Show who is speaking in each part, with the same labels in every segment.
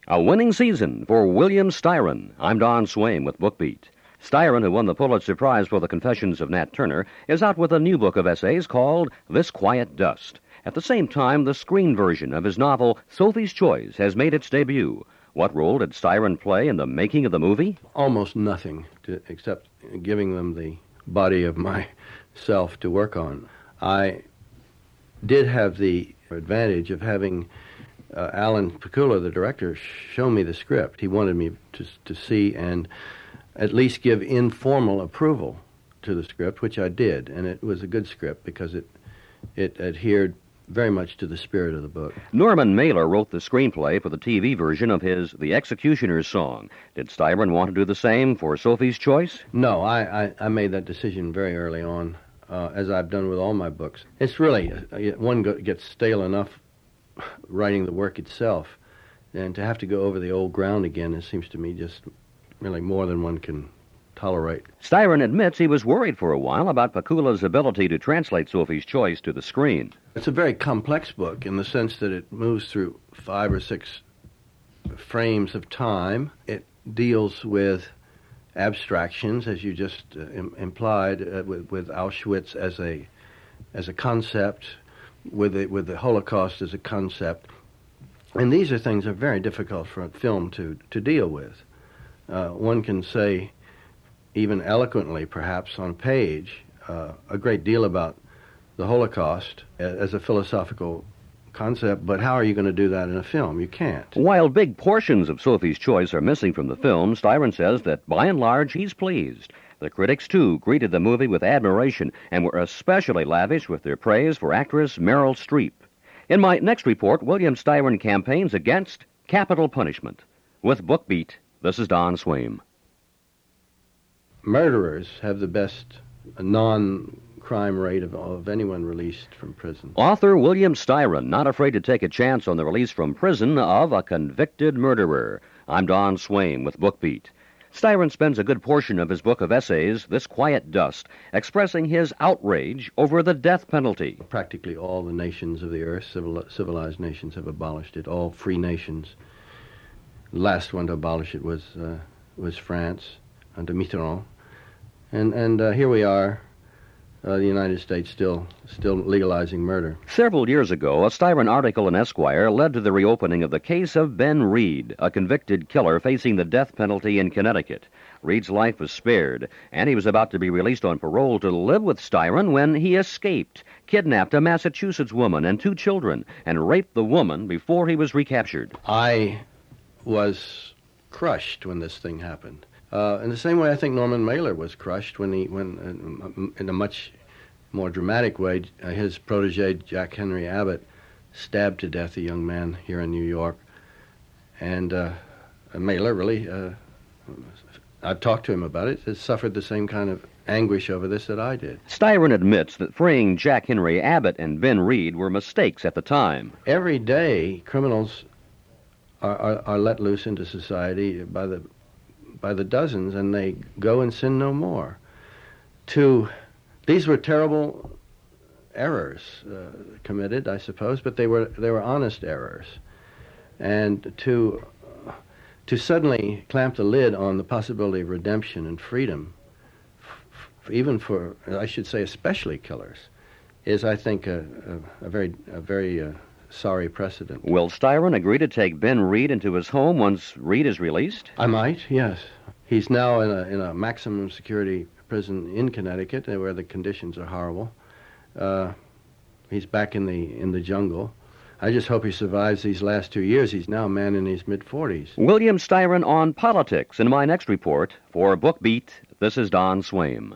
Speaker 1: A winning season for William Styron. I'm Don Swaim with BookBeat. Styron, who won the Pulitzer Prize for The Confessions of Nat Turner, is out with a new book of essays called This Quiet Dust. At the same time, the screen version of his novel Sophie's Choice has made its debut. What role did Styron play in the making of the movie?
Speaker 2: Almost nothing, except giving them the body of myself to work on. I did have the advantage of having Alan Pakula, the director, show me the script. He wanted me to see and at least give informal approval to the script, which I did, and it was a good script because it adhered very much to the spirit of the book.
Speaker 1: Norman Mailer wrote the screenplay for the TV version of his The Executioner's Song. Did Styron want to do the same for Sophie's Choice?
Speaker 2: No, I made that decision very early on, as I've done with all my books. It's really, one gets stale enough writing the work itself, and to have to go over the old ground again, it seems to me just really more than one can tolerate.
Speaker 1: Styron admits he was worried for a while about Pakula's ability to translate Sophie's Choice to the screen.
Speaker 2: It's a very complex book in the sense that it moves through 5 or 6 frames of time. It deals with abstractions, as you just implied, with Auschwitz as a concept, with the Holocaust as a concept. And these are things that are very difficult for a film to deal with. One can say, even eloquently perhaps on page, a great deal about the Holocaust as a philosophical concept, but how are you going to do that in a film? You can't.
Speaker 1: While big portions of Sophie's Choice are missing from the film, Styron says that by and large he's pleased. The critics, too, greeted the movie with admiration and were especially lavish with their praise for actress Meryl Streep. In my next report, William Styron campaigns against capital punishment. With BookBeat, this is Don Swaim.
Speaker 2: Murderers have the best non-crime rate of anyone released from prison.
Speaker 1: Author William Styron, not afraid to take a chance on the release from prison of a convicted murderer. I'm Don Swaim with BookBeat. Styron spends a good portion of his book of essays, This Quiet Dust, expressing his outrage over the death penalty.
Speaker 2: Practically all the nations of the earth, civilized nations, have abolished it, all free nations. The last one to abolish it was France, under Mitterrand. And here we are, the United States still legalizing murder.
Speaker 1: Several years ago, a Styron article in Esquire led to the reopening of the case of Ben Reed, a convicted killer facing the death penalty in Connecticut. Reed's life was spared, and he was about to be released on parole to live with Styron when he escaped, kidnapped a Massachusetts woman and 2 children, and raped the woman before he was recaptured.
Speaker 2: I was crushed when this thing happened. In the same way, I think Norman Mailer was crushed when in a much more dramatic way, his protege, Jack Henry Abbott, stabbed to death a young man here in New York. And Mailer really, I've talked to him about it, has suffered the same kind of anguish over this that I did.
Speaker 1: Styron admits that freeing Jack Henry Abbott and Ben Reed were mistakes at the time.
Speaker 2: Every day, criminals are let loose into society by the dozens, and they go and sin no more. These were terrible errors committed, I suppose, but they were honest errors. And to suddenly clamp the lid on the possibility of redemption and freedom, even for, I should say, especially killers, is, I think, a very sorry precedent.
Speaker 1: Will Styron agree to take Ben Reed into his home once Reed is released?
Speaker 2: I might, yes. He's now in a maximum security prison in Connecticut, where the conditions are horrible. He's back in the jungle. I just hope he survives these last 2 years. He's now a man in his mid-40s.
Speaker 1: William Styron on politics in my next report. For BookBeat, this is Don Swaim.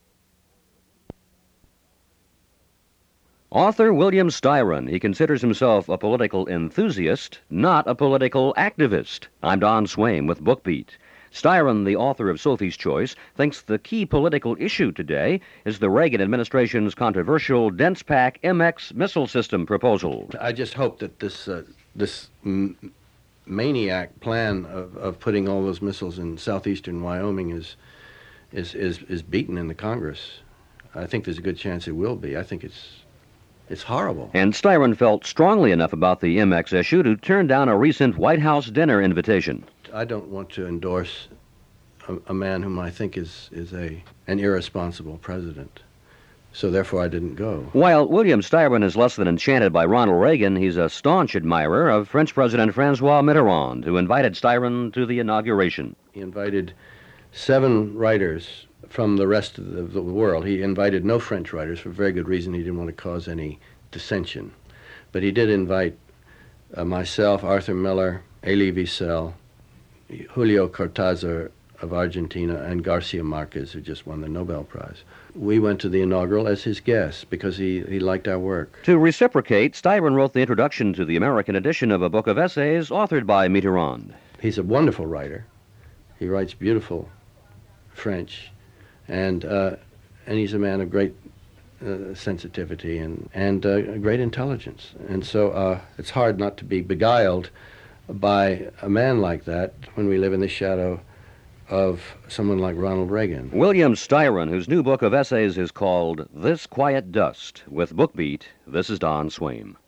Speaker 1: Author William Styron. He considers himself a political enthusiast, not a political activist. I'm Don Swaim with BookBeat. Styron, the author of Sophie's Choice, thinks the key political issue today is the Reagan administration's controversial Dense-Pack MX missile system proposal.
Speaker 2: I just hope that this maniac plan of putting all those missiles in southeastern Wyoming is beaten in the Congress. I think there's a good chance it will be. I think it's It's horrible.
Speaker 1: And Styron felt strongly enough about the MX issue to turn down a recent White House dinner invitation.
Speaker 2: I don't want to endorse a man whom I think is an irresponsible president. So therefore I didn't go.
Speaker 1: While William Styron is less than enchanted by Ronald Reagan, he's a staunch admirer of French President Francois Mitterrand, who invited Styron to the inauguration.
Speaker 2: He invited 7 writers from the rest of the world. He invited no French writers for a very good reason. He didn't want to cause any dissension. But he did invite myself, Arthur Miller, Elie Wiesel, Julio Cortázar of Argentina, and Garcia Marquez, who just won the Nobel Prize. We went to the inaugural as his guests because he liked our work.
Speaker 1: To reciprocate, Styron wrote the introduction to the American edition of a book of essays authored by Mitterrand.
Speaker 2: He's a wonderful writer. He writes beautiful French, and he's a man of great sensitivity and great intelligence. And so it's hard not to be beguiled by a man like that when we live in the shadow of someone like Ronald Reagan.
Speaker 1: William Styron, whose new book of essays is called This Quiet Dust. With BookBeat, this is Don Swaim.